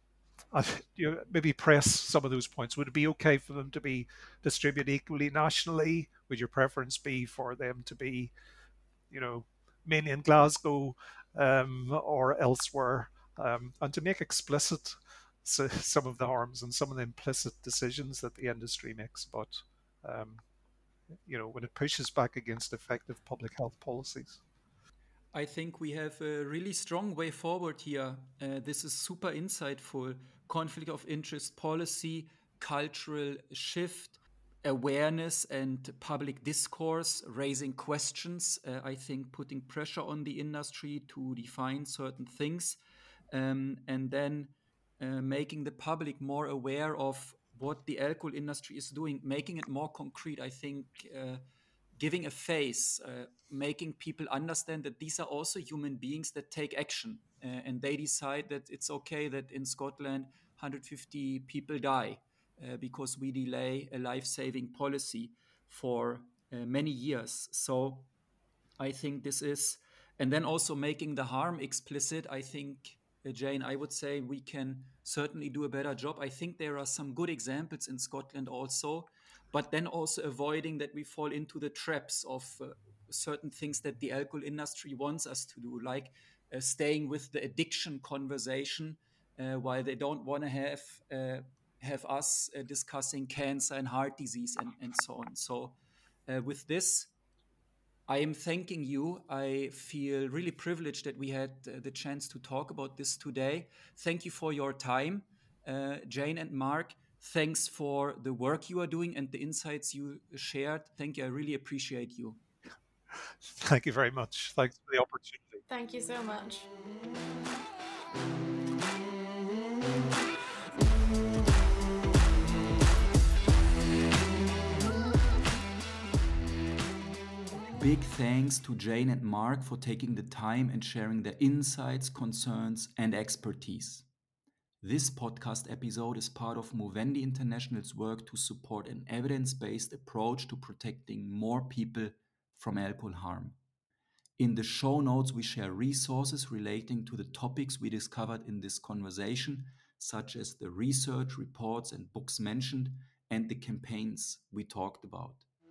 Maybe press some of those points. Would it be okay for them to be distributed equally nationally? Would your preference be for them to be, you know, mainly in Glasgow or elsewhere? And to make explicit some of the harms and some of the implicit decisions that the industry makes about, um, when it pushes back against effective public health policies. I think we have a really strong way forward here. This is super insightful. Conflict of interest policy, cultural shift, awareness and public discourse, raising questions. I think putting pressure on the industry to define certain things, and then making the public more aware of what the alcohol industry is doing, making it more concrete. I think giving a face, making people understand that these are also human beings that take action, and they decide that it's okay that in Scotland 150 people die because we delay a life-saving policy for many years. So I think this is, and then also making the harm explicit. I think, Jane, I would say we can certainly do a better job. I think there are some good examples in Scotland also, but then also avoiding that we fall into the traps of certain things that the alcohol industry wants us to do, like staying with the addiction conversation, while they don't want to have us discussing cancer and heart disease and so on. So, with this, I am thanking you. I feel really privileged that we had the chance to talk about this today. Thank you for your time, Jane and Mark. Thanks for the work you are doing and the insights you shared. Thank you. I really appreciate you. Thank you very much. Thanks for the opportunity. Thank you so much. Big thanks to Jane and Mark for taking the time and sharing their insights, concerns, and expertise. This podcast episode is part of Movendi International's work to support an evidence-based approach to protecting more people from alcohol harm. In the show notes, we share resources relating to the topics we discovered in this conversation, such as the research, reports, and books mentioned, and the campaigns we talked about.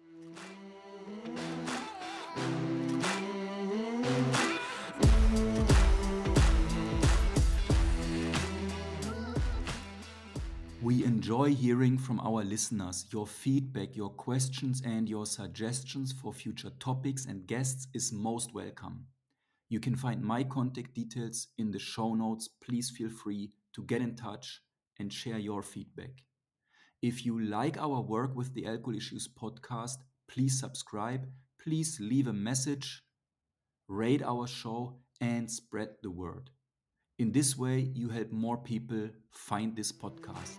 We enjoy hearing from our listeners. Your feedback, your questions, and your suggestions for future topics and guests is most welcome. You can find my contact details in the show notes. Please feel free to get in touch and share your feedback. If you like our work with the Alcohol Issues podcast, please subscribe, please leave a message, rate our show, and spread the word. In this way, you help more people find this podcast.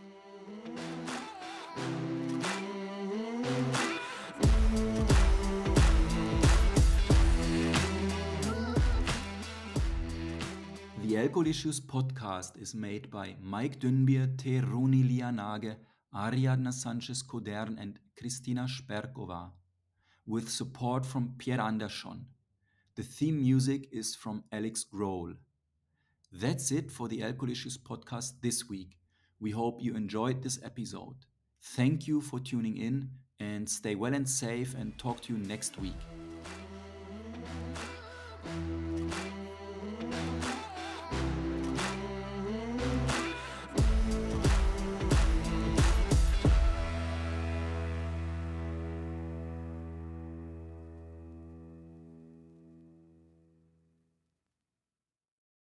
The Alcohol Issues podcast is made by Mike Dünbier, Teruni Lianage, Ariadna Sanchez-Codern, and Kristina Sperkova, with support from Pierre Andersson. The theme music is from Alex Grohl. That's it for the Alcohol Issues podcast this week. We hope you enjoyed this episode. Thank you for tuning in, and stay well and safe, and talk to you next week.